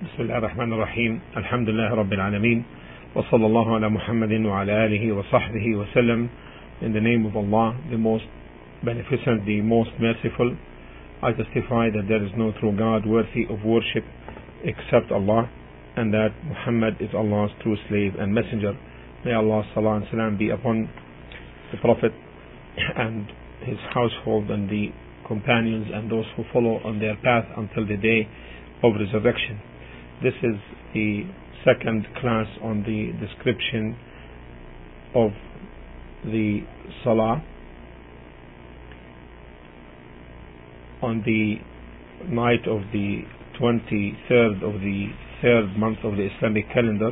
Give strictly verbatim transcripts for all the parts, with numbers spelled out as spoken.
بسم الله الرحمن الرحيم الحمد لله رب العالمين وصلى الله على محمد وعلى آله وصحبه وسلم. In the name of Allah, the most beneficent, the most merciful, I testify that there is no true God worthy of worship except Allah, and that Muhammad is Allah's true slave and messenger. May Allah's salah and salam be upon the Prophet and his household and the companions and those who follow on their path until the day of resurrection. This is the second class on the description of the Salah on the night of the twenty-third of the third month of the Islamic calendar,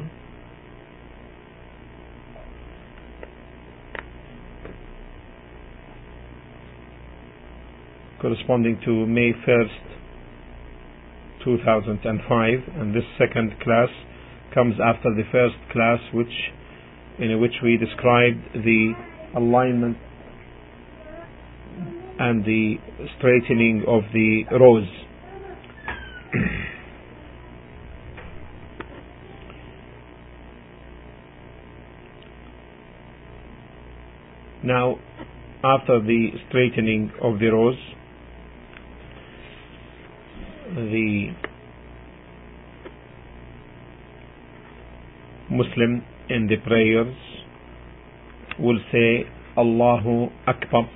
corresponding to May first, two thousand five, and this second class comes after the first class, which in which we described the alignment and the straightening of the rows. Now, after the straightening of the rows, the Muslim in the prayers will say Allahu Akbar,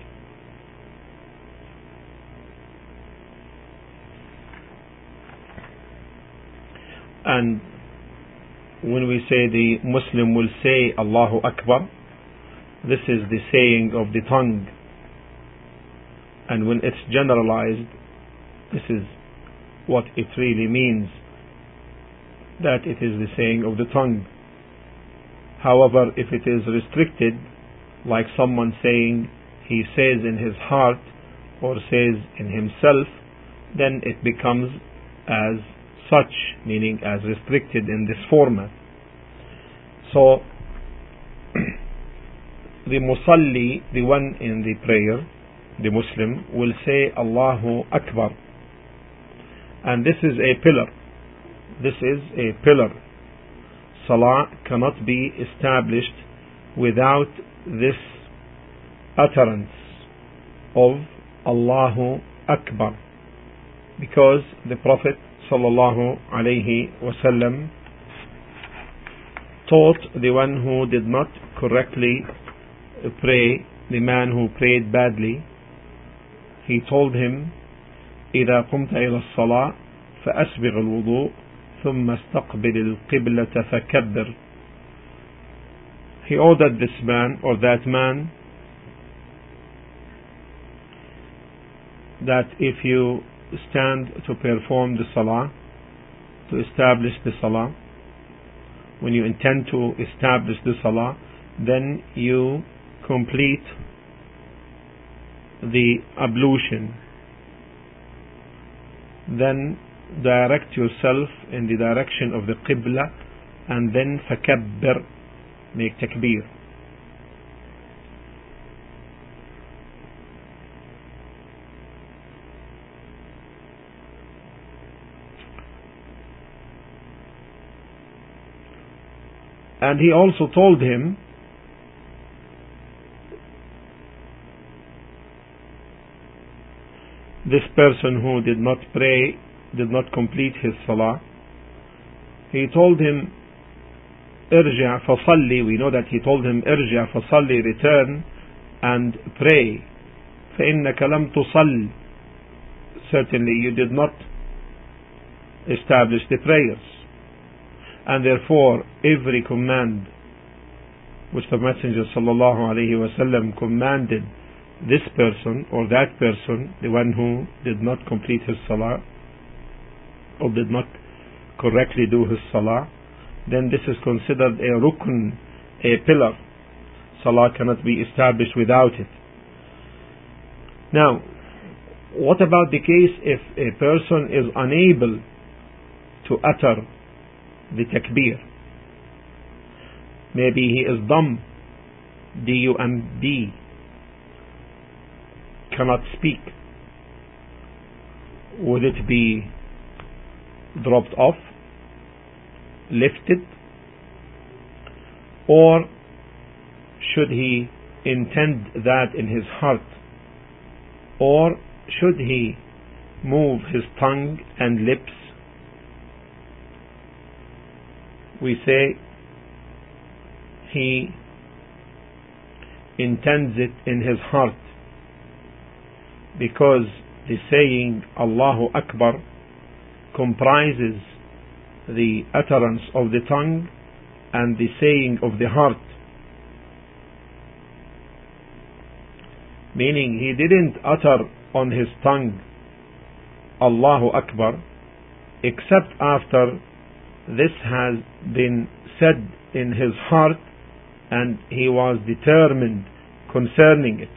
and when we say the Muslim will say Allahu Akbar, this is the saying of the tongue, and when it's generalized, this is what it really means, that it is the saying of the tongue. However, if it is restricted, like someone saying he says in his heart or says in himself, then it becomes as such, meaning as restricted in this format. So the musalli, the one in the prayer, the Muslim, will say Allahu Akbar, and this is a pillar. This is a pillar. Salah cannot be established without this utterance of Allahu Akbar, because the Prophet sallallahu alaihi wasallam taught the one who did not correctly pray, the man who prayed badly, he told him, إذا قمت إلى الصلاة فأسبغ الوضوء ثم استقبل القبلة فكبر. He ordered this man or that man that if you stand to perform the salah, to establish the salah, when you intend to establish the salah, then you complete the ablution, then direct yourself in the direction of the Qibla, and then fakabbir, make takbir. And he also told him this person who did not pray, did not complete his salah, he told him irja fasalli. We know that he told him irja fasalli, return and pray. فإنك لم تصل, certainly you did not establish the prayers. And therefore every command which the Messenger sallallahu alaihi wasallam commanded this person or that person, the one who did not complete his salah or did not correctly do his salah, then this is considered a rukn, a pillar. Salah cannot be established without it. Now, what about the case if a person is unable to utter the takbir? Maybe he is dumb, D U M B, cannot speak. Would it be dropped off, lifted, or should he intend that in his heart, or should he move his tongue and lips? We say he intends it in his heart, because the saying Allahu Akbar comprises the utterance of the tongue and the saying of the heart, meaning he didn't utter on his tongue Allahu Akbar except after this has been said in his heart and he was determined concerning it.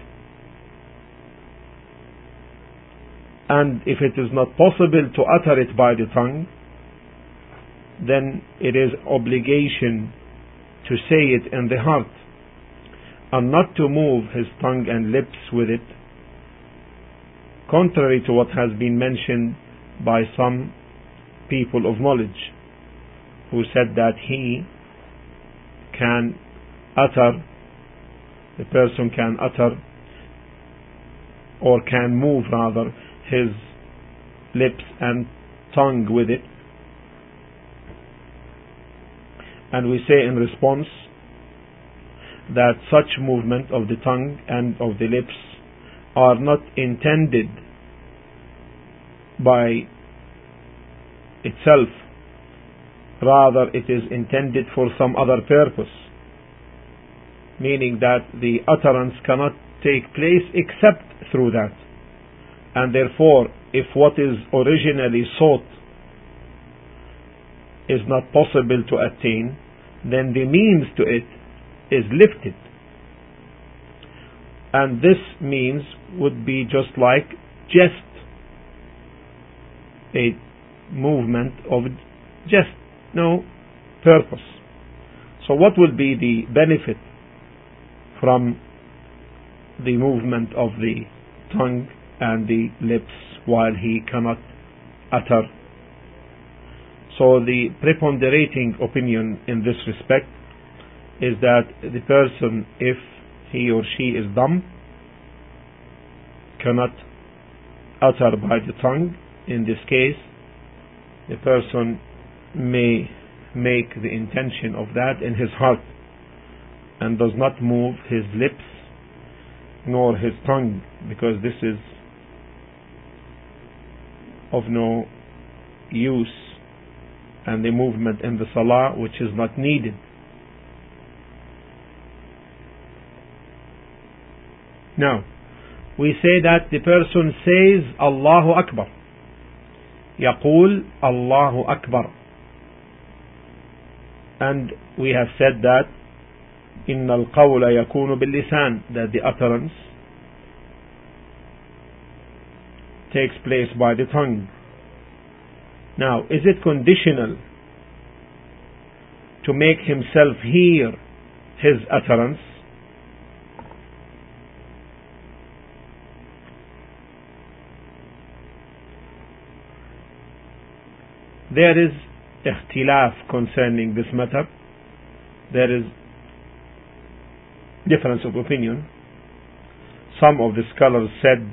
And if it is not possible to utter it by the tongue, then it is obligation to say it in the heart and not to move his tongue and lips with it, contrary to what has been mentioned by some people of knowledge who said that he can utter, the person can utter or can move rather his lips and tongue with it. And we say in response that such movement of the tongue and of the lips are not intended by itself, rather it is intended for some other purpose, meaning that the utterance cannot take place except through that. And therefore, if what is originally sought is not possible to attain, then the means to it is lifted. And this means would be just like just a movement of just no purpose. So what will be the benefit from the movement of the tongue and the lips while he cannot utter? So the preponderating opinion in this respect is that the person, if he or she is dumb, cannot utter by the tongue, in this case the person may make the intention of that in his heart and does not move his lips nor his tongue, because this is of no use, and the movement in the salah which is not needed. Now, we say that the person says Allahu Akbar, يقول Allahu Akbar, and we have said that إن القول يكون باللسان, that the utterance takes place by the tongue. Now, is it conditional to make himself hear his utterance? There is ikhtilaf concerning this matter. There is difference of opinion. Some of the scholars said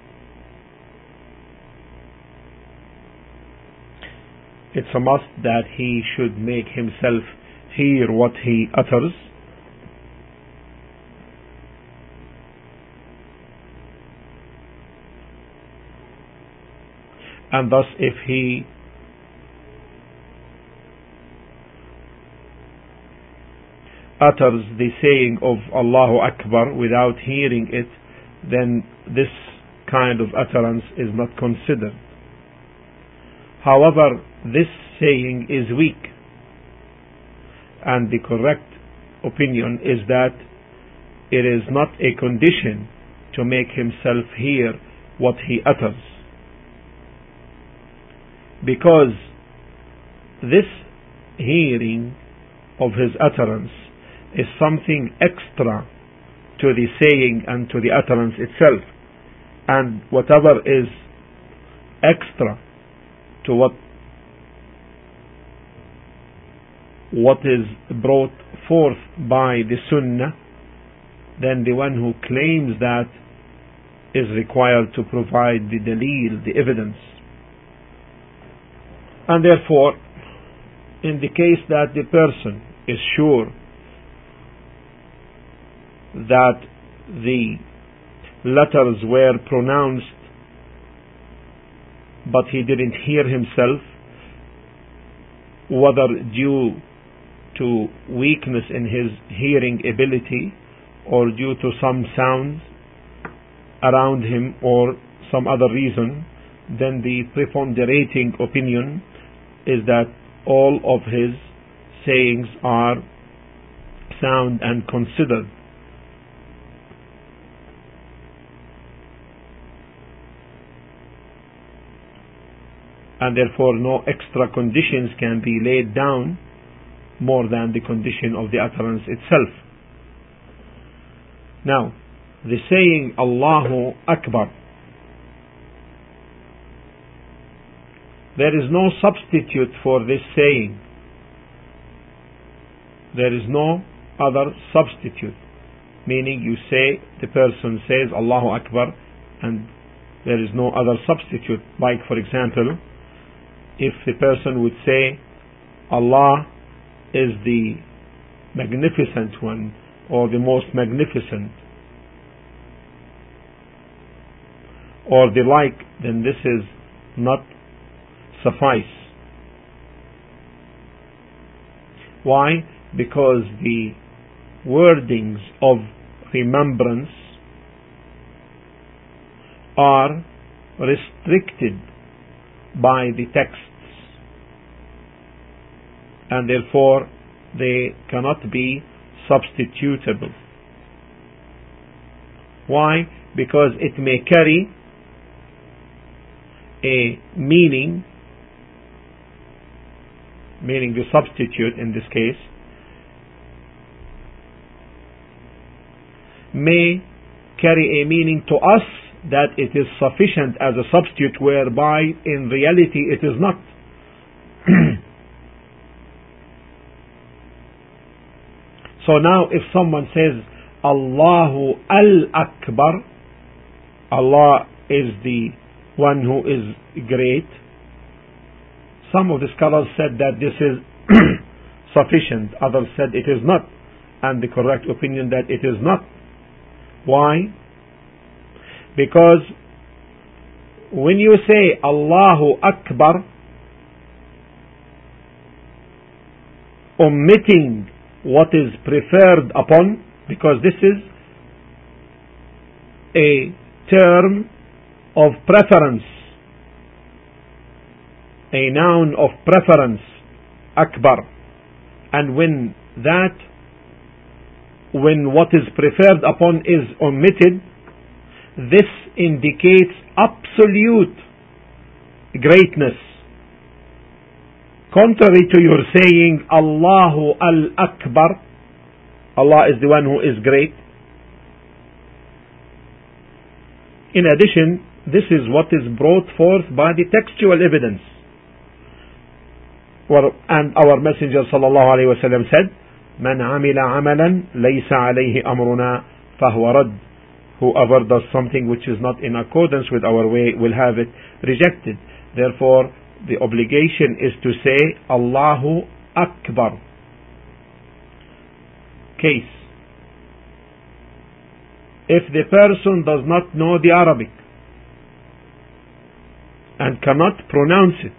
it's a must that he should make himself hear what he utters, and thus if he utters the saying of Allahu Akbar without hearing it, then this kind of utterance is not considered. However, this saying is weak, and the correct opinion is that it is not a condition to make himself hear what he utters, because this hearing of his utterance is something extra to the saying and to the utterance itself, and whatever is extra to what what is brought forth by the Sunnah, then the one who claims that is required to provide the dalil, the evidence. And therefore, in the case that the person is sure that the letters were pronounced but he didn't hear himself, whether due to weakness in his hearing ability or due to some sounds around him or some other reason, then the preponderating opinion is that all of his sayings are sound and considered. And therefore no extra conditions can be laid down more than the condition of the utterance itself. Now, the saying Allahu Akbar, there is no substitute for this saying. There is no other substitute. Meaning you say, the person says Allahu Akbar and there is no other substitute. Like for example, if the person would say Allah is the magnificent one or the most magnificent or the like, then this is not suffice. Why? Because the wordings of remembrance are restricted by the texts, and therefore they cannot be substitutable. Why? Because it may carry a meaning, meaning the substitute in this case, may carry a meaning to us that it is sufficient as a substitute, whereby in reality it is not. So now if someone says Allahu Al-Akbar, Allah is the one who is great, some of the scholars said that this is sufficient, others said it is not, and the correct opinion that it is not. Why? Because when you say Allahu Akbar, omitting what is preferred upon, because this is a term of preference, a noun of preference, Akbar, and when that, when what is preferred upon is omitted, this indicates absolute greatness, contrary to your saying Allahu Al-Akbar, Allah is the one who is great. In addition, this is what is brought forth by the textual evidence. And our Messenger sallallahu alaihi wasallam said, "Man amila amalan laysa alayhi amruna fahuwa rad." Whoever does something which is not in accordance with our way will have it rejected. Therefore, the obligation is to say Allahu Akbar. Case: if the person does not know the Arabic and cannot pronounce it,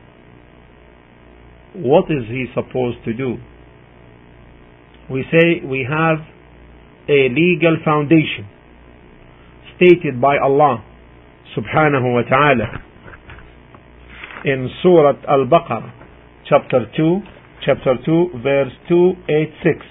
what is he supposed to do? We say we have a legal foundation stated by Allah subhanahu wa ta'ala in Surah Al-Baqarah, chapter two, chapter two, verse two eighty-six.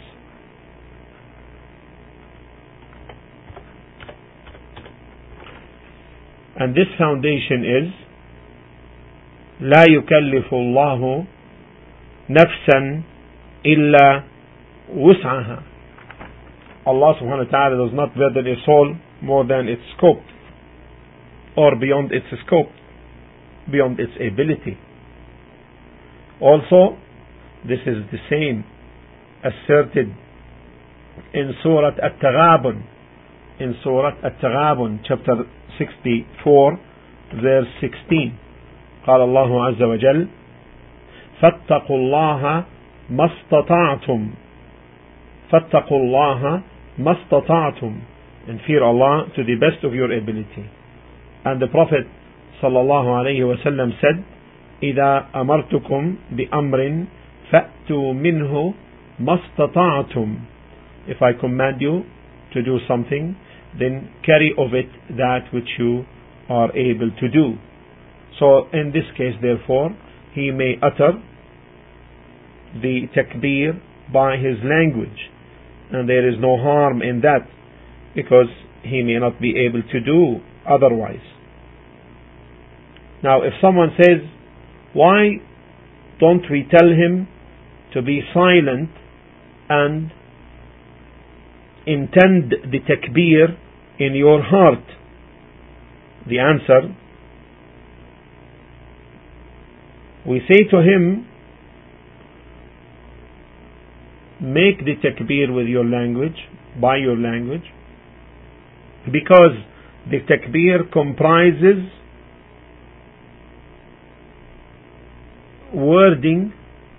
And this foundation is لا يكلف الله نفسا إلا وسعها. Allah subhanahu wa ta'ala does not burden a soul more than its scope, or beyond its scope, beyond its ability. Also, This is the same asserted in Surah At-Taghabun, in Surah At-Taghabun, chapter sixty-four, verse sixteen. قال الله عز وجل فاتقوا الله ما استطعتم فاتقوا الله ما استطعتم, and fear Allah to the best of your ability. And the Prophet sallallahu alayhi wa sallam said, إذا أمرتكم بأمر فأتوا منه ما استطعتم. If I command you to do something, then carry of it that which you are able to do. So in this case, therefore, he may utter the takbir by his language, and there is no harm in that, because he may not be able to do otherwise. Now, if someone says, why don't we tell him to be silent and intend the takbir in your heart? The answer, we say to him, make the takbir with your language, by your language, because the takbir comprises wording,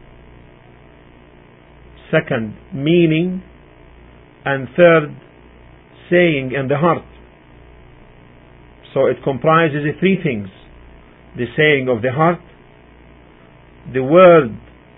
second, meaning, and third, saying in the heart. So it comprises three things: the saying of the heart, the word,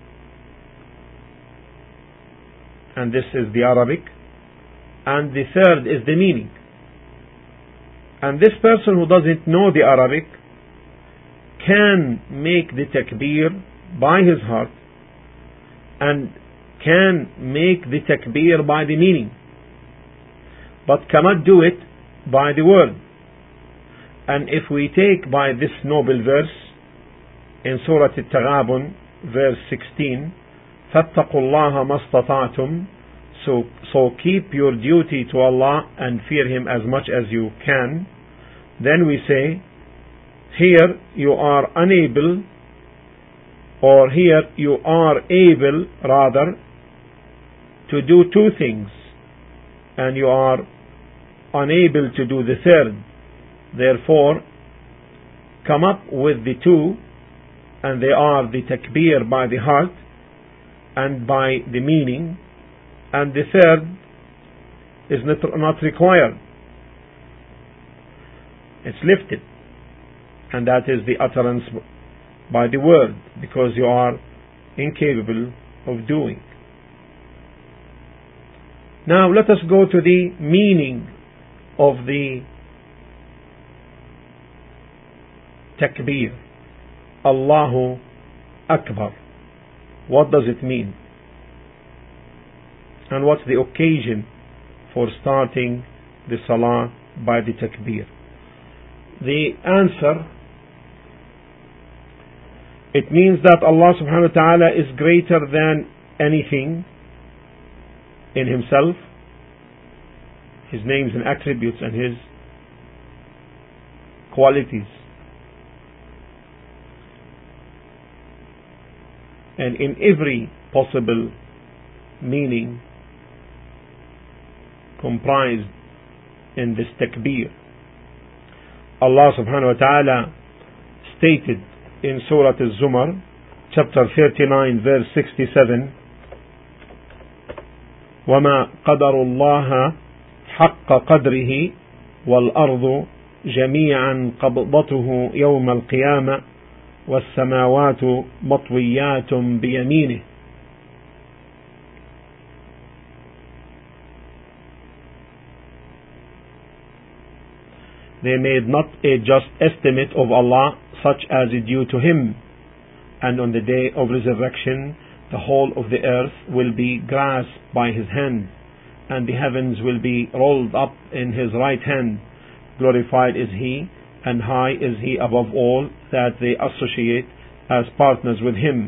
and this is the Arabic, and the third is the meaning. And this person who doesn't know the Arabic can make the takbir by his heart and can make the takbir by the meaning, but cannot do it by the word. And if we take by this noble verse in Surah At-Taghabun, verse sixteen, فَاتَّقُوا اللَّهَ مَا اسْتَطَعْتُمْ, so, so keep your duty to Allah and fear Him as much as you can, then we say, here you are unable, or here you are able rather, to do two things, and you are unable to do the third. Therefore, come up with the two, and they are the takbir by the heart and by the meaning, and the third is not, not required. It's lifted, and that is the utterance by the word, because you are incapable of doing. Now let us go to the meaning of the takbir. Allahu Akbar. What does it mean? And what's the occasion for starting the salah by the takbir? The answer, it means that Allah subhanahu wa ta'ala is greater than anything in Himself, His names and attributes and His qualities. And in every possible meaning comprised in this takbir. Allah subhanahu wa ta'ala stated in Surah Al-Zumar, chapter thirty-nine, verse sixty-seven, وَمَا قَدَرُ اللَّهَ حَقَّ قَدْرِهِ وَالْأَرْضُ جَمِيعًا قَبْضَتُهُ يَوْمَ الْقِيَامَةِ وَالسَّمَاوَاتُ مَطْوِيَّاتٌ بِيَمِينِهِ. They made not a just estimate of Allah such as is due to Him, and on the day of resurrection the whole of the earth will be grasped by His hand, and the heavens will be rolled up in His right hand. Glorified is He, and high is He above all that they associate as partners with Him.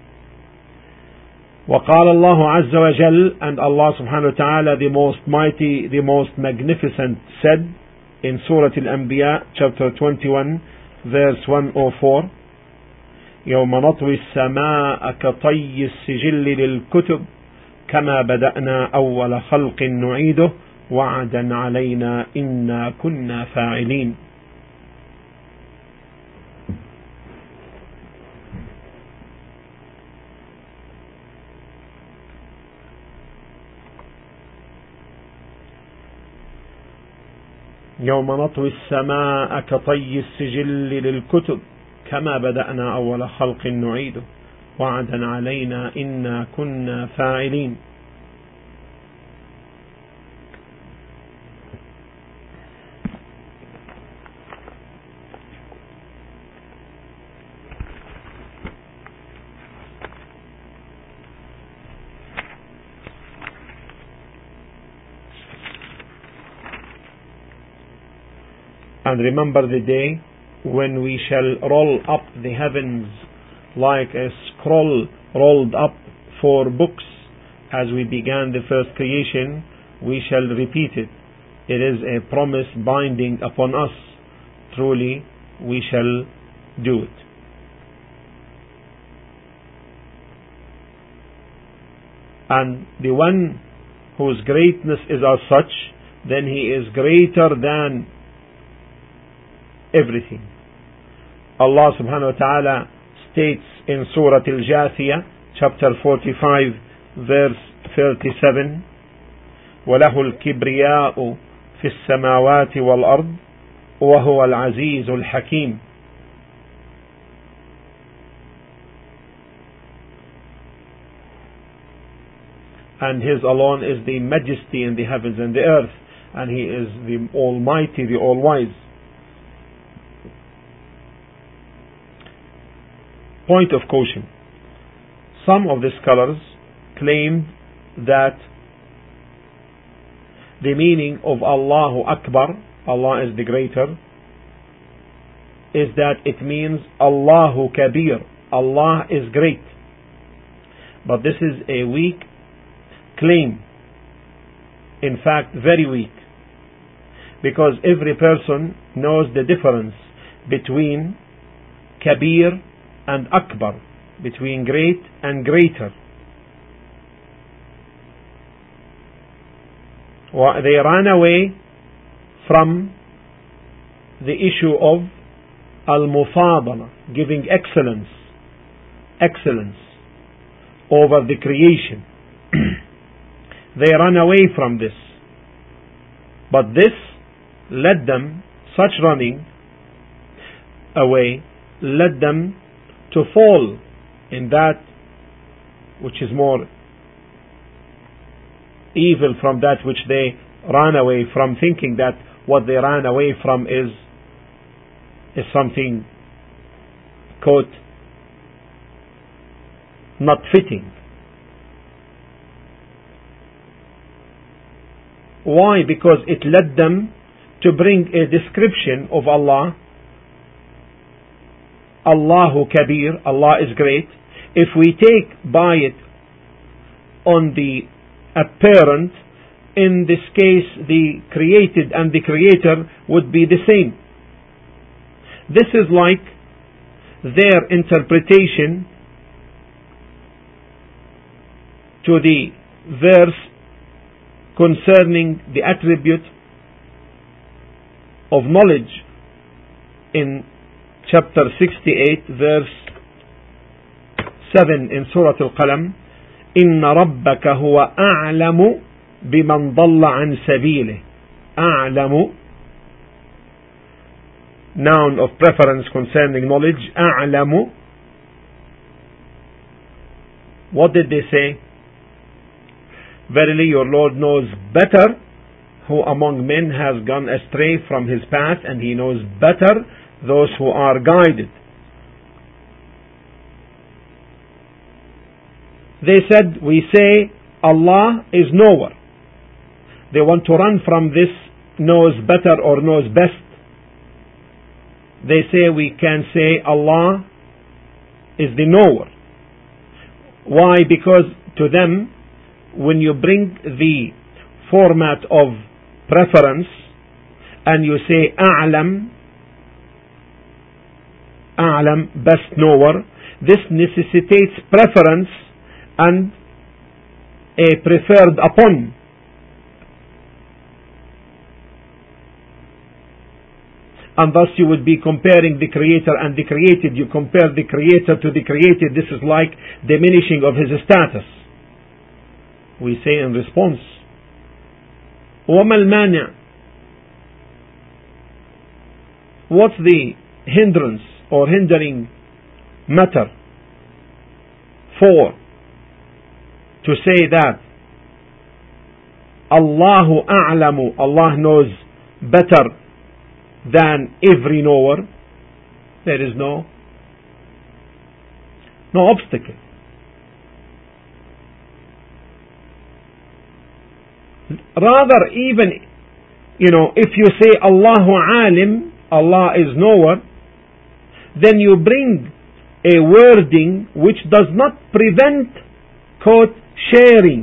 وقال الله عز وجل, and Allah subhanahu wa ta'ala, the most mighty, the most magnificent, said in Surah Al-Anbiya, chapter twenty-one, verse one oh four, يوم نطوي السماء كطي السجل للكتب كما بدأنا أول خلق نعيده وعدا علينا إنا كنا فاعلين. يوم نطوي السماء كطي السجل للكتب كما بدأنا أول خلق نعيده وعدا علينا إنا كنا فاعلين. And remember the day when we shall roll up the heavens like a scroll rolled up for books. As we began the first creation, we shall repeat it. It is a promise binding upon us. Truly, we shall do it. And the one whose greatness is as such, then he is greater than everything. Allah subhanahu wa ta'ala states in Surah Al-Jathiyah, chapter forty-five, verse thirty-seven, وَلَهُ الْكِبْرِيَاءُ فِي السَّمَاوَاتِ وَالْأَرْضِ وَهُوَ الْعَزِيزُ الْحَكِيمُ. And His alone is the majesty in the heavens and the earth, and He is the Almighty, the All-Wise. Point of caution. Some of the scholars claimed that the meaning of Allahu Akbar, Allah is the greater, is that it means Allahu Kabir, Allah is great. But this is a weak claim. In fact, very weak. Because every person knows the difference between Kabir and Akbar, between great and greater. They ran away from the issue of al-mufadala, giving excellence, excellence over the creation. They ran away from this. But this led them, such running away, led them to fall in that which is more evil from that which they ran away from, thinking that what they ran away from is is something, quote, not fitting. Why? Because it led them to bring a description of Allah, Allahu Kabir, Allah is great. If we take by it on the apparent, in this case the created and the creator would be the same. This is like their interpretation to the verse concerning the attribute of knowledge in chapter sixty-eight, verse seven in Surah Al-Qalam. إِنَّ رَبَّكَ هُوَ أَعْلَمُ بِمَنْ ضَلَّ عَنْ سَبِيلِهِ. أَعْلَمُ, noun of preference concerning knowledge. أَعْلَمُ. What did they say? Verily your Lord knows better who among men has gone astray from his path, and He knows better those who are guided. They said, we say Allah is knower. They want to run from this knows better or knows best. They say we can say Allah is the knower. Why? Because to them, when you bring the format of preference and you say A'lam, A'lam, best knower, This necessitates preference and a preferred upon. And thus you would be comparing the Creator and the created. You compare the Creator to the created. This is like diminishing of his status. We say in response, وَمَا الْمَانِعُ? What's the hindrance or hindering matter for to say that Allahu a'lamu, Allah knows better than every knower? There is no no obstacle. Rather, even, you know, if you say Allahu alim, Allah is knower, then you bring a wording which does not prevent, quote, sharing.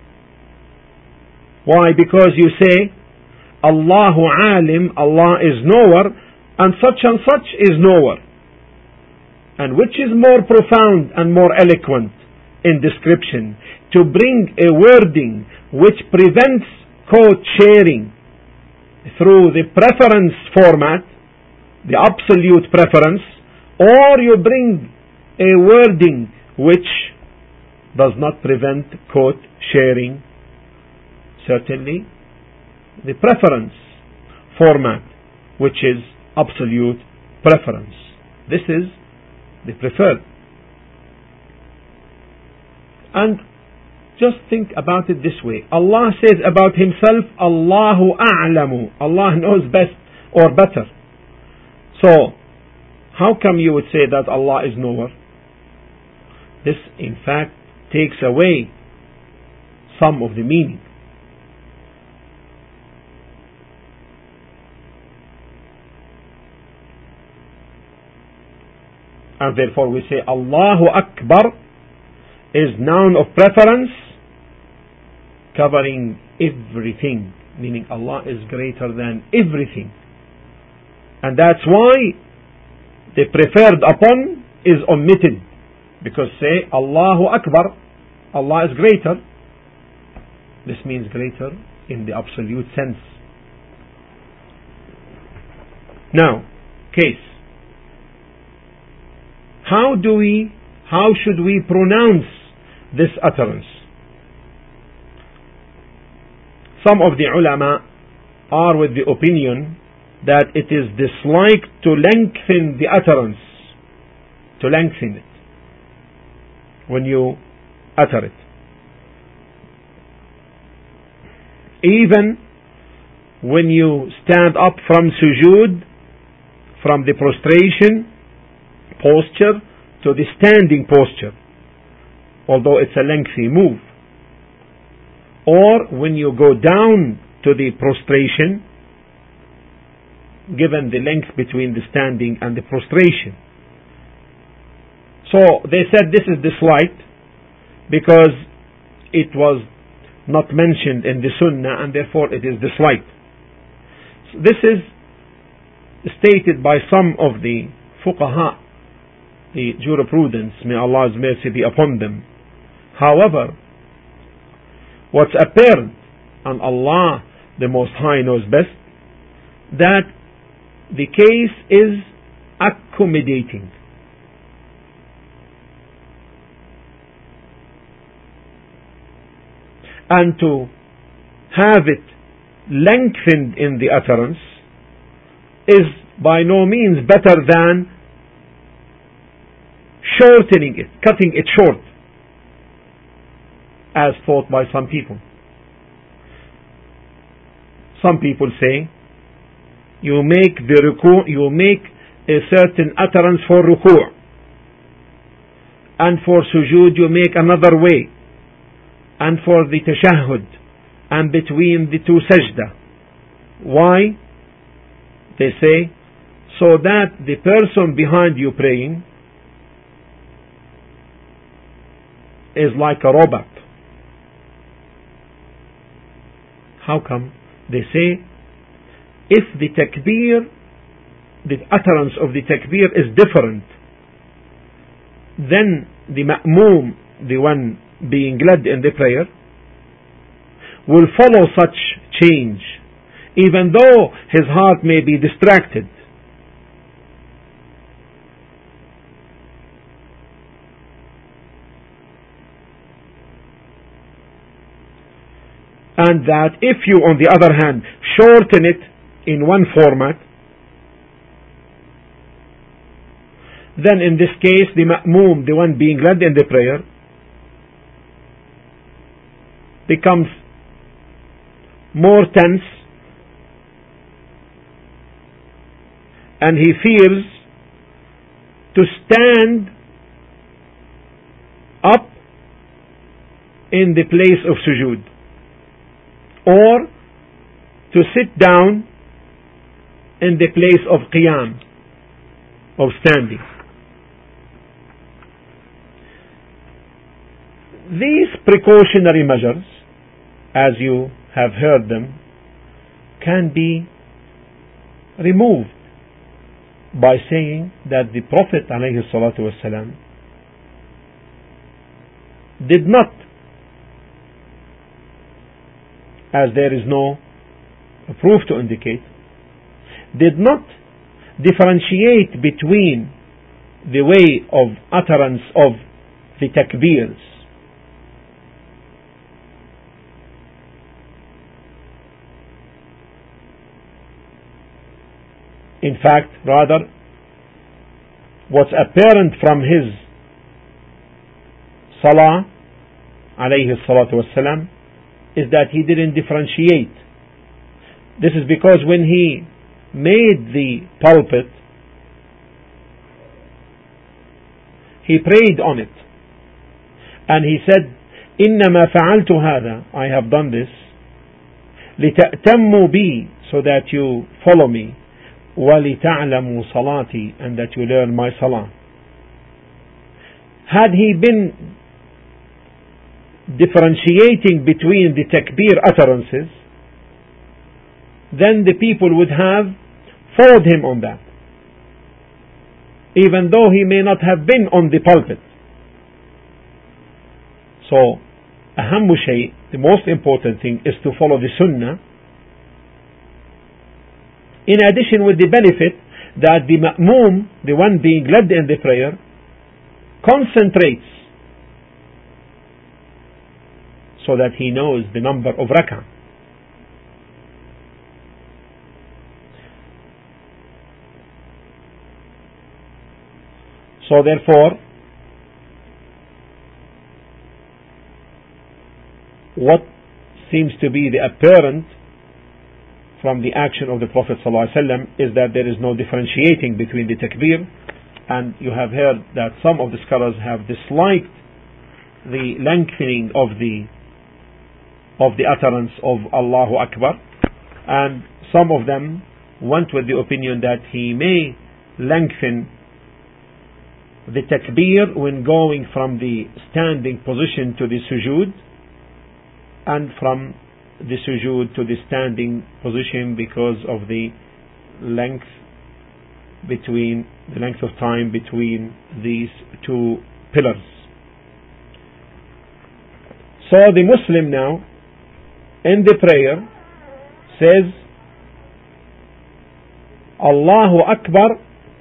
Why? Because you say Allahu alim, Allah is knower, and such and such is knower. And which is more profound and more eloquent in description? To bring a wording which prevents, quote, sharing through the preference format, the absolute preference, or you bring a wording which does not prevent, quote, sharing. Certainly the preference format, which is absolute preference. This is the preferred. And just think about it this way. Allah says about himself, Allahu a'lamu. Allah knows best or better. So, how come you would say that Allah is knower? This, in fact, takes away some of the meaning. And therefore we say Allahu Akbar is noun of preference covering everything, meaning Allah is greater than everything. And that's why the preferred upon is omitted, because say Allahu Akbar, Allah is greater. This means greater in the absolute sense. Now, case. How do we, how should we pronounce this utterance? Some of the ulama are with the opinion that it is disliked to lengthen the utterance, to lengthen it when you utter it. Even when you stand up from sujood, from the prostration posture to the standing posture, although it's a lengthy move. Or when you go down to the prostration, given the length between the standing and the prostration. So they said this is disliked because it was not mentioned in the Sunnah and therefore it is disliked. So this is stated by some of the fuqaha, the jurisprudence, may Allah's mercy be upon them. However, what's apparent, and Allah the Most High knows best, that the case is accommodating. And to have it lengthened in the utterance is by no means better than shortening it, cutting it short, as thought by some people. Some people say you make the ruku', you make a certain utterance for ruku', and for sujood you make another way, and for the tashahhud, and between the two sajda. Why? They say, so that the person behind you praying is like a robot. How come? They say, if the takbir, the utterance of the takbir is different then the ma'moom, the one being led in the prayer, will follow such change, even though his heart may be distracted. And that if you, on the other hand, shorten it in one format, then in this case the ma'moom, the one being led in the prayer, becomes more tense, and he fears to stand up in the place of sujood, or to sit down in the place of qiyam, of standing. These precautionary measures, as you have heard them, can be removed by saying that the Prophet ﷺ did not, as there is no proof to indicate, did not differentiate between the way of utterance of the takbirs. In fact, rather, what's apparent from his salah, alayhi salatu wassalam, is that he didn't differentiate. This is because when he made the pulpit, he prayed on it, and he said, إنما فعلت هذا, I have done this, لتأتموا بي, so that you follow me, وَلِتَعْلَمُوا صَلَاتِي, and that you learn my salah. Had he been differentiating between the takbir utterances, then the people would have followed him on that, even though he may not have been on the pulpit. So, أهم شيء, the most important thing, is to follow the sunnah, in addition with the benefit that the ma'moom, the one being led in the prayer, concentrates so that he knows the number of rak'ah. So therefore, what seems to be the apparent from the action of the Prophet ﷺ is that there is no differentiating between the takbir, and you have heard that some of the scholars have disliked the lengthening of the of the utterance of Allahu Akbar, and some of them went with the opinion that he may lengthen the takbir when going from the standing position to the sujood, and from the sujood to the standing position, because of the length between the length of time between these two pillars. So the Muslim now in the prayer says Allahu Akbar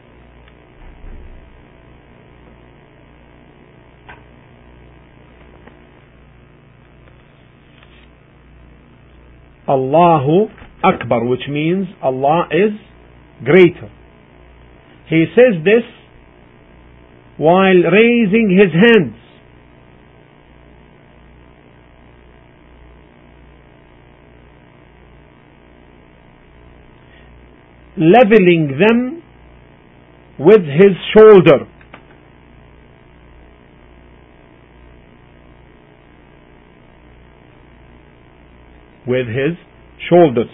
Allahu Akbar, which means Allah is greater. He says this while raising his hands. Leveling them with his shoulder. With his shoulders.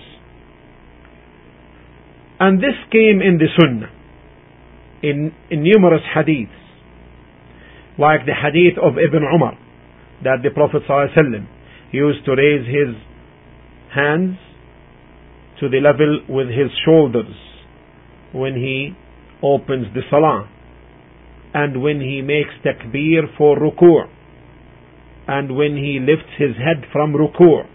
And this came in the Sunnah, in, in numerous hadiths, like the hadith of Ibn Umar, that the Prophet ﷺ used to raise his hands to the level with his shoulders when he opens the salah. and when he makes takbir for ruku', and when he lifts his head from ruku'.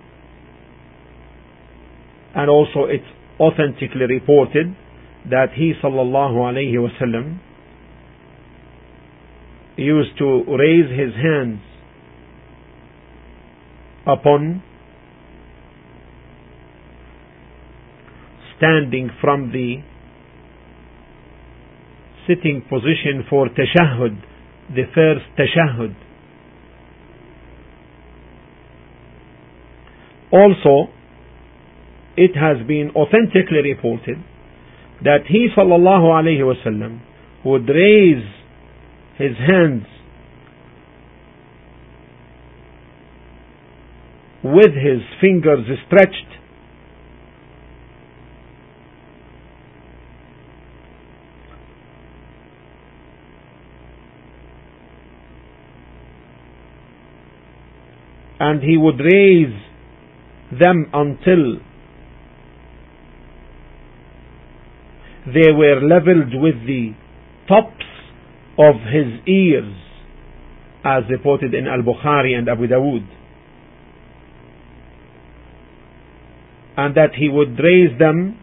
And also it's authentically reported that he sallallahu alayhi wasallam used to raise his hands upon standing from the sitting position for tashahhud, the first tashahhud. Also, it has been authentically reported that he sallallahu alayhi wasallam would raise his hands with his fingers stretched and he would raise them until they were leveled with the tops of his ears, as reported in Al-Bukhari and Abu Dawood, and that he would raise them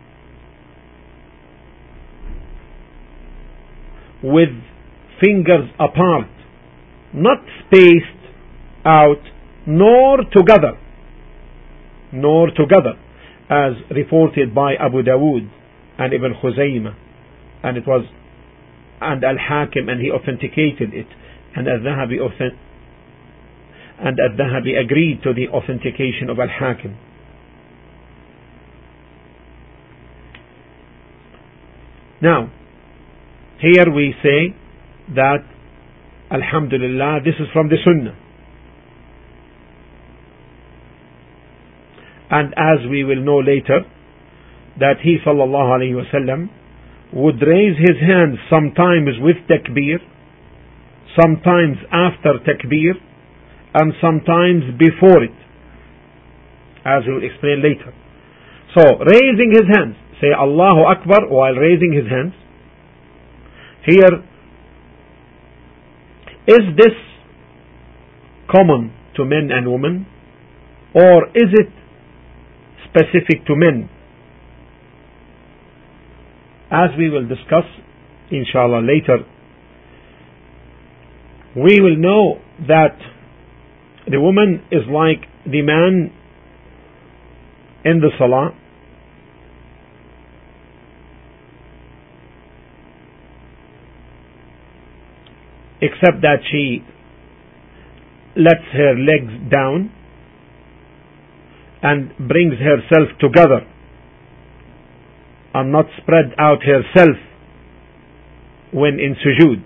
with fingers apart, not spaced out, nor together, nor together, as reported by Abu Dawood and Ibn Khuzaymah, and it was and Al-Hakim, and he authenticated it, and Al-Dhahabi authentic and Al-Dhahabi agreed to the authentication of Al-Hakim. Now, here we say that Alhamdulillah, this is from the Sunnah. And as we will know later, that he sallallahu alayhi wasallam would raise his hands sometimes with takbir, sometimes after takbir, and sometimes before it, as we will explain later. So, raising his hands, say Allahu Akbar while raising his hands. Here, is this common to men and women, or is it specific to men? As we will discuss inshallah later, we will know that the woman is like the man in the salah, except that she lets her legs down and brings herself together and not spread out herself when in sujood.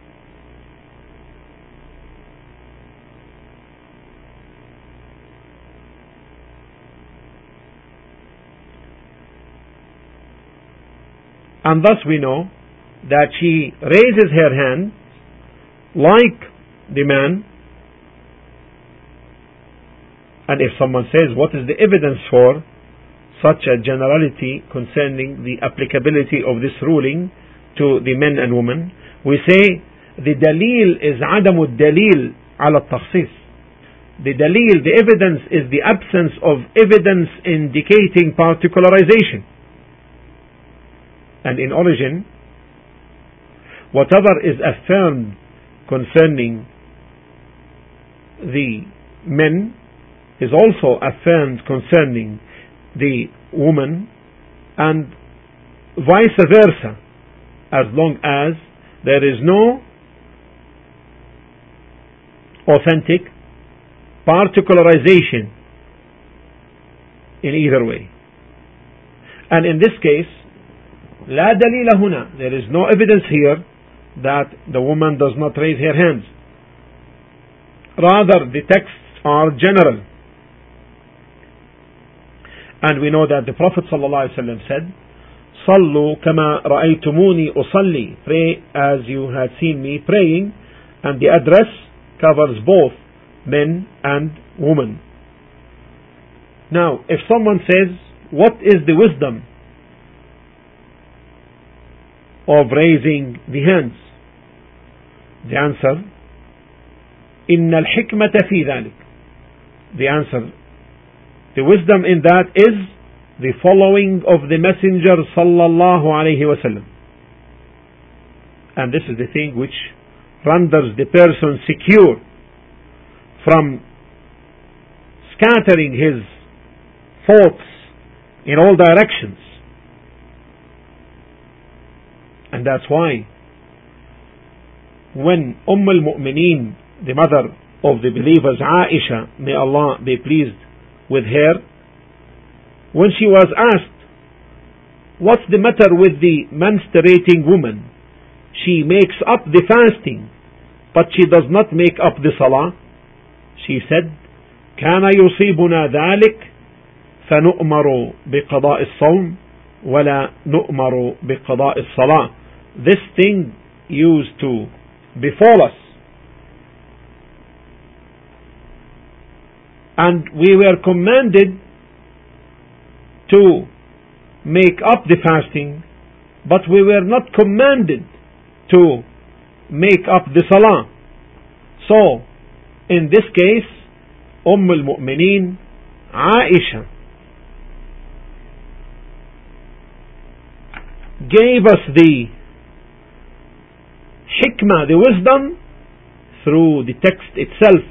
And thus we know that she raises her hand like the man. And if someone says, what is the evidence for such a generality concerning the applicability of this ruling to the men and women, we say the dalil is عدم الدليل على التخصيص. The dalil, the evidence, is the absence of evidence indicating particularization. And in origin, whatever is affirmed concerning the men is also affirmed concerning the woman, and vice versa, as long as there is no authentic particularization in either way. And in this case, لا دليل هنا, there is no evidence here that the woman does not raise her hands. Rather, the texts are general. And we know that the Prophet ﷺ said, صَلُّوا كَمَا رَأَيْتُمُونِي أُصَلِّي, pray as you had seen me praying, and the address covers both men and women. Now, if someone says, what is the wisdom of raising the hands? The answer, إن الحكمة في ذلك. The answer, the wisdom in that is the following of the Messenger sallallahu alayhi wasallam. And this is the thing which renders the person secure from scattering his thoughts in all directions. And that's why when Umm al-Mu'mineen, the mother of the believers, Aisha, may Allah be pleased with her, when she was asked, what's the matter with the menstruating woman? She makes up the fasting, but she does not make up the salah. She said, كان يصيبنا ذلك فنؤمر بقضاء الصوم ولا نؤمر بقضاء الصلاة. This thing used to befall us, and we were commanded to make up the fasting, but we were not commanded to make up the salah. So, in this case, Umm al-Mu'mineen, Aisha, gave us the hikmah, the wisdom, through the text itself.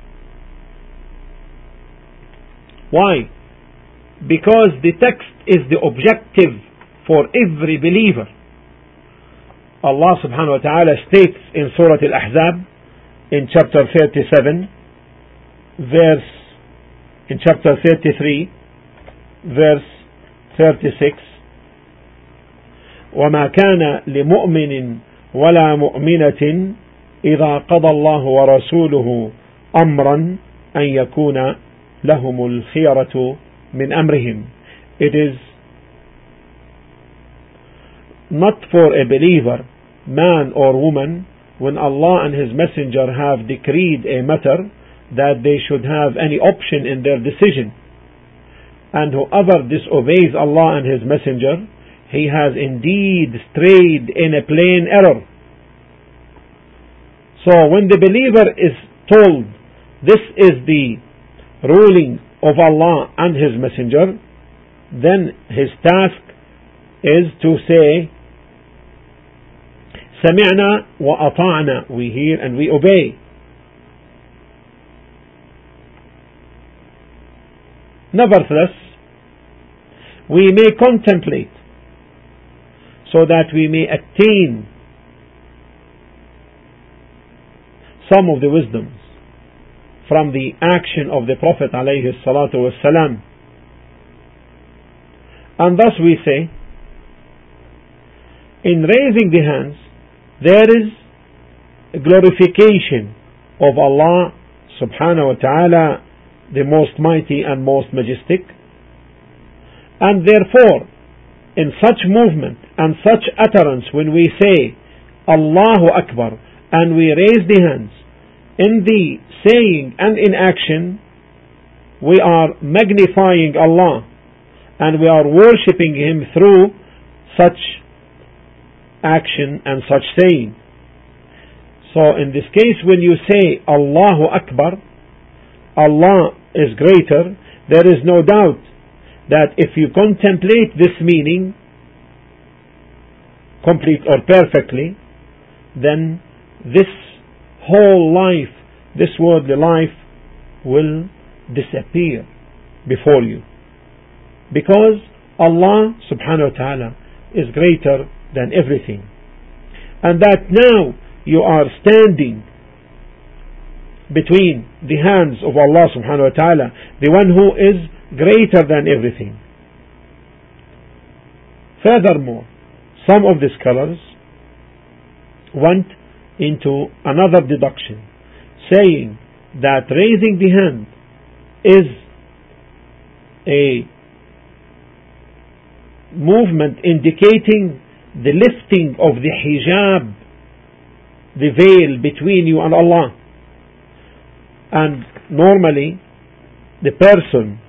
Why? Because the text is the objective for every believer. Allah subhanahu wa ta'ala states in Surah Al-Ahzab, in chapter thirty-seven, verse, in chapter thirty-three, verse thirty-six, وَمَا كَانَ لِمُؤْمِنٍ وَلَا مُؤْمِنَةٍ إِذَا قَضَى اللَّهُ وَرَسُولُهُ أَمْرًا أَنْ يَكُونَ لَهُمُ الْخِيَرَةُ مِنْ أَمْرِهِمْ. It is not for a believer, man or woman, when Allah and His Messenger have decreed a matter, that they should have any option in their decision. And whoever disobeys Allah and His Messenger, he has indeed strayed in a plain error. So when the believer is told this is the ruling of Allah and His Messenger, then his task is to say, سمعنا وأطعنا, we hear and we obey. Nevertheless, we may contemplate so that we may attain some of the wisdoms from the action of the Prophet alayhi salatu wassalam. And thus we say, in raising the hands, there is a glorification of Allah subhanahu wa ta'ala, the most mighty and most majestic. And therefore, in such movement and such utterance, when we say Allahu Akbar and we raise the hands, in the saying and in action, we are magnifying Allah and we are worshipping Him through such action and such saying. So in this case, when you say Allahu Akbar, Allah is greater, there is no doubt that if you contemplate this meaning complete or perfectly, then this whole life, this worldly life, will disappear before you, because Allah subhanahu wa ta'ala is greater than everything, and that now you are standing between the hands of Allah subhanahu wa ta'ala, the one who is greater than everything. Furthermore, some of the scholars went into another deduction, saying that raising the hand is a movement indicating the lifting of the hijab, the veil between you and Allah. And normally the person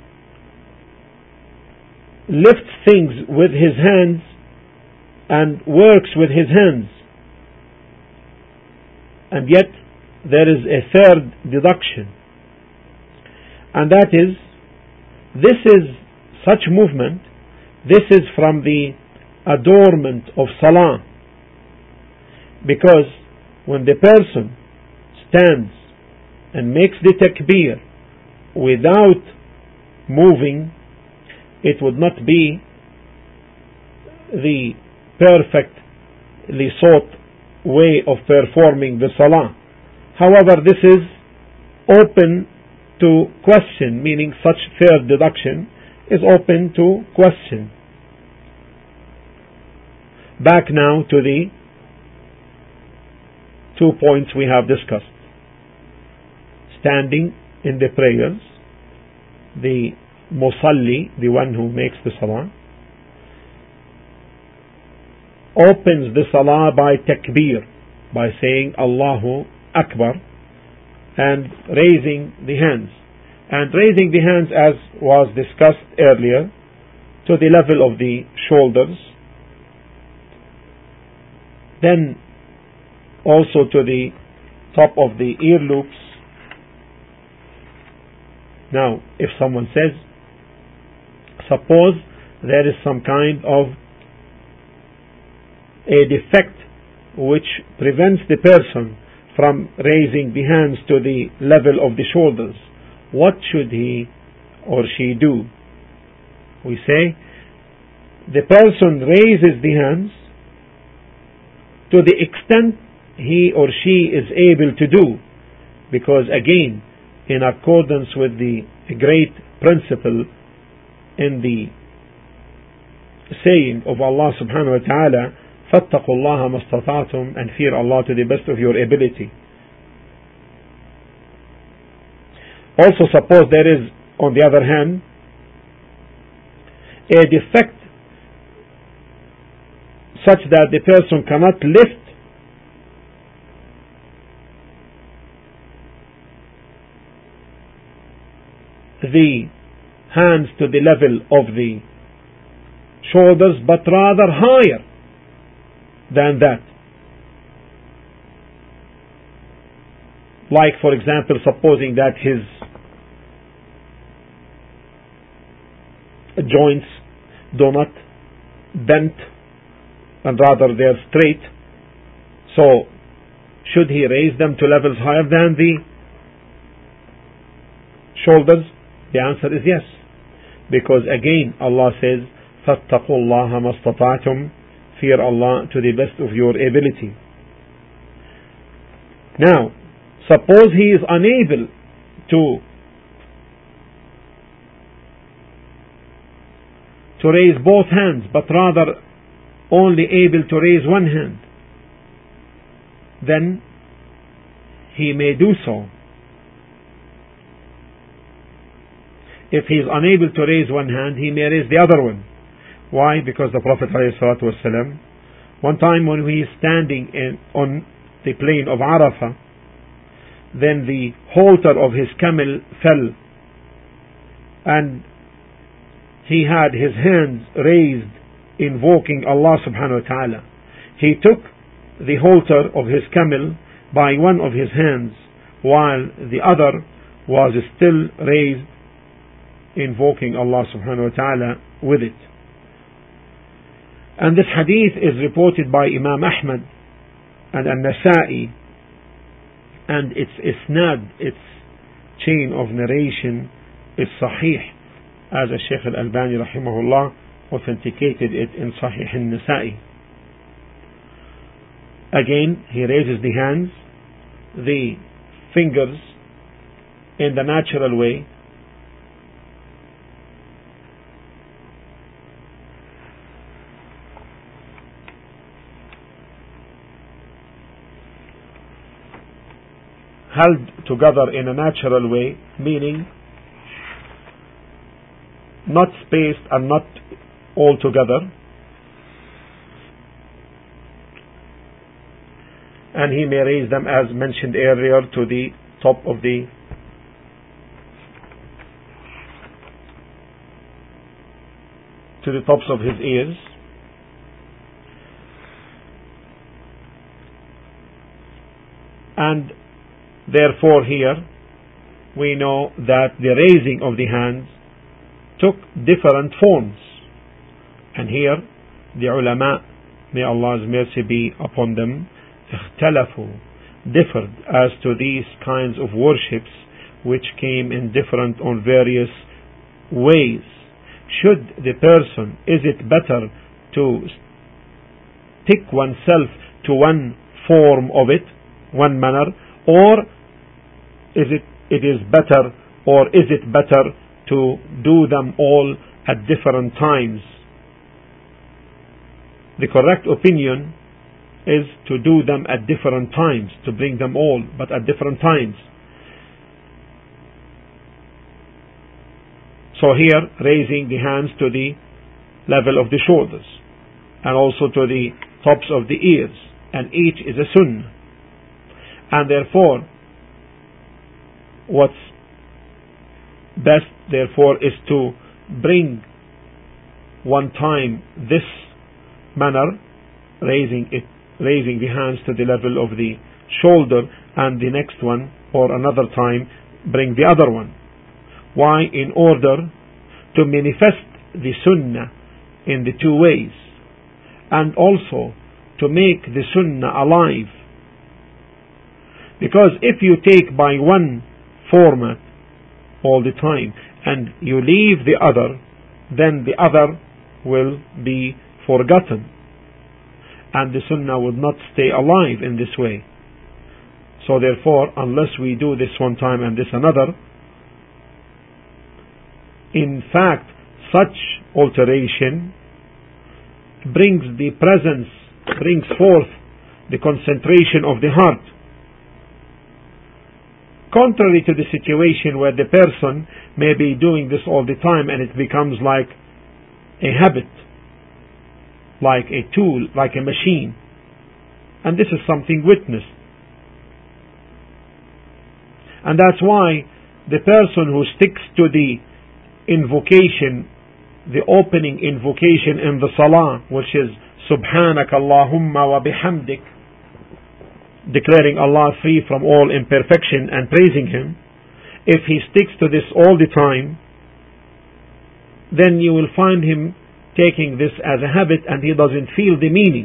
lifts things with his hands and works with his hands. And yet there is a third deduction, and that is, this is such movement, this is from the adornment of salah, because when the person stands and makes the takbir without moving, it would not be the perfectly sought way of performing the salah. However, this is open to question, meaning such third deduction is open to question. Back now to the two points we have discussed. Standing in the prayers, the musalli, the one who makes the salah, opens the salah by takbir, by saying Allahu Akbar and raising the hands. And raising the hands, as was discussed earlier, to the level of the shoulders, then also to the top of the ear loops. Now, if someone says, suppose there is some kind of a defect which prevents the person from raising the hands to the level of the shoulders, what should he or she do? We say, the person raises the hands to the extent he or she is able to do, because again, in accordance with the great principle in the saying of Allah subhanahu wa ta'ala, فَاتَّقُوا اللَّهَ مَا اسْتَطَعْتُمْ, and fear Allah to the best of your ability. Also, suppose there is, on the other hand, a defect such that the person cannot lift the hands to the level of the shoulders, but rather higher than that. Like, for example, supposing that his joints do not bend, and rather they are straight. So, should he raise them to levels higher than the shoulders? The answer is yes. Because again, Allah says, فَاتَّقُوا اللَّهَ مَا اسْتَطَعْتُمْ, fear Allah to the best of your ability. Now, suppose he is unable to to raise both hands, but rather only able to raise one hand, then he may do so. If he is unable to raise one hand, he may raise the other one. Why? Because the Prophet ﷺ, one time when he is standing in, on the plain of Arafah, then the halter of his camel fell, and he had his hands raised invoking Allah subhanahu wa ta'ala. He took the halter of his camel by one of his hands, while the other was still raised invoking Allah subhanahu wa ta'ala with it. And this hadith is reported by Imam Ahmad and An-Nasa'i, and its isnad, its chain of narration is sahih, as Shaykh Al-Albani rahimahullah authenticated it in Sahih An-Nasa'i. Again, he raises the hands, the fingers in the natural way, held together in a natural way, meaning not spaced and not all together. And he may raise them, as mentioned earlier, to the top of the to the tops of his ears. And therefore here we know that the raising of the hands took different forms. And here the ulama, may Allah's mercy be upon them, اختلفوا, differed as to these kinds of worships which came in different on various ways. Should the person, is it better to stick oneself to one form of it, one manner, or is it it is better, or is it better to do them all at different times? The correct opinion is to do them at different times, to bring them all, but at different times. So here, raising the hands to the level of the shoulders, and also to the tops of the ears, and each is a sunnah. And therefore, what's best, therefore, is to bring one time this manner, raising it, raising the hands to the level of the shoulder, and the next one, or another time, bring the other one. Why? In order to manifest the sunnah in the two ways, and also to make the sunnah alive. Because if you take by one format all the time and you leave the other, then the other will be forgotten, and the sunnah would not stay alive in this way. So therefore, unless we do this one time and this another, in fact, such alteration brings the presence, brings forth the concentration of the heart. Contrary to the situation where the person may be doing this all the time and it becomes like a habit, like a tool, like a machine. And this is something witnessed. And that's why the person who sticks to the invocation, the opening invocation in the salah, which is Subhanaka Allahumma wa bihamdik, declaring Allah free from all imperfection and praising Him, if he sticks to this all the time, then you will find him taking this as a habit and he doesn't feel the meaning.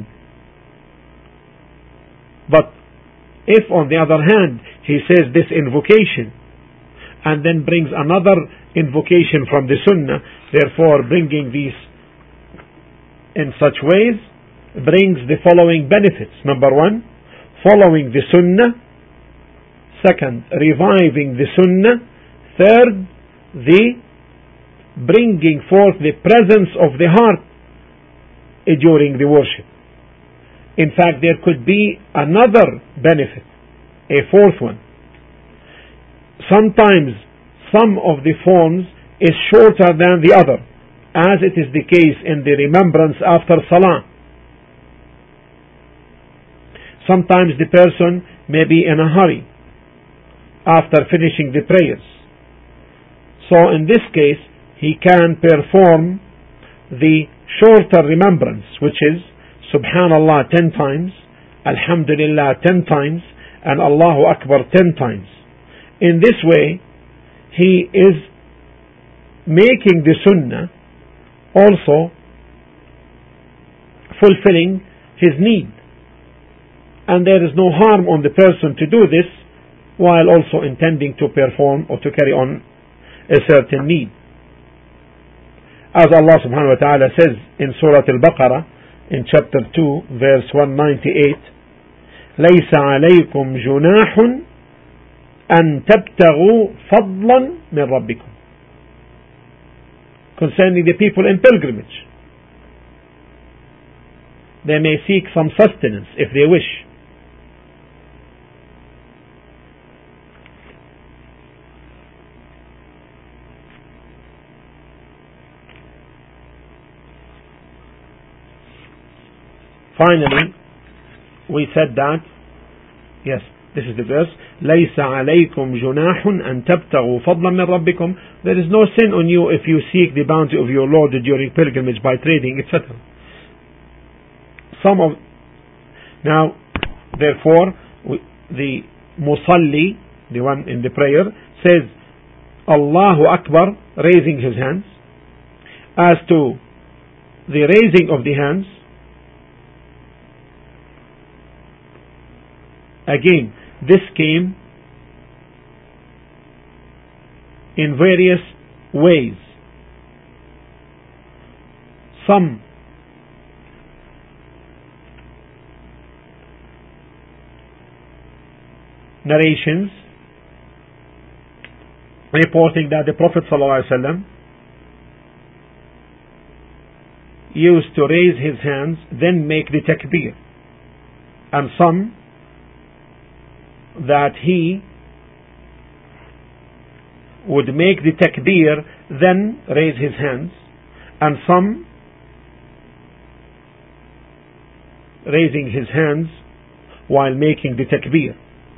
But if on the other hand he says this invocation and then brings another invocation from the sunnah, therefore bringing these in such ways brings the following benefits. Number one, following the sunnah. Second, reviving the sunnah. Third, the bringing forth the presence of the heart during the worship. In fact, there could be another benefit, a fourth one. Sometimes some of the forms is shorter than the other, as it is the case in the remembrance after salah. Sometimes the person may be in a hurry after finishing the prayers. So in this case, he can perform the shorter remembrance, which is Subhanallah ten times, Alhamdulillah ten times, and Allahu Akbar ten times. In this way, he is making the sunnah also fulfilling his need. And there is no harm on the person to do this while also intending to perform or to carry on a certain need. As Allah subhanahu wa ta'ala says in Surah Al-Baqarah in chapter two verse one ninety-eight, لَيْسَ عَلَيْكُمْ جُنَاحٌ أَن تَبْتَغُوا فَضْلًا مِنْ رَبِّكُمْ. Concerning the people in pilgrimage, they may seek some sustenance if they wish. Finally, we said that, yes, this is the verse, لَيْسَ عَلَيْكُمْ جُنَاحٌ أَن تَبْتَغُوا فَضْلًا مِنْ رَبِّكُمْ. There is no sin on you if you seek the bounty of your Lord during pilgrimage by trading, et cetera. Some of now, therefore, we, the musalli, the one in the prayer, says Allahu Akbar, raising his hands. As to the raising of the hands, again, this came in various ways. Some narrations reporting that the Prophet ﷺ used to raise his hands, then make the takbir, and some that he would make the takbir, then raise his hands, and some raising his hands while making the takbir.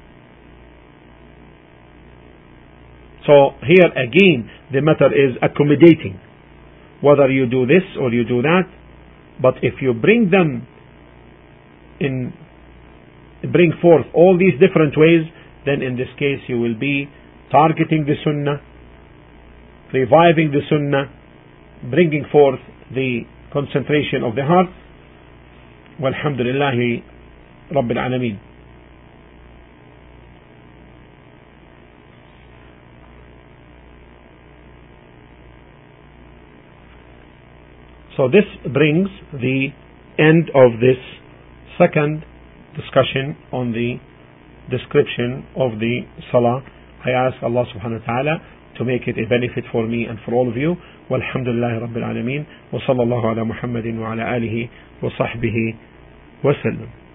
So here again the matter is accommodating, whether you do this or you do that. But if you bring them in, bring forth all these different ways, then in this case you will be targeting the sunnah, reviving the sunnah, bringing forth the concentration of the heart. Walhamdulillahi Rabbil Alameen. So this brings the end of this second discussion on the description of the Salah. I ask Allah subhanahu wa ta'ala to make it a benefit for me and for all of you. Walhamdulillahi Rabbil Alameen. Wa sallallahu ala Muhammadin wa ala alihi wa sahbihi wa sallam.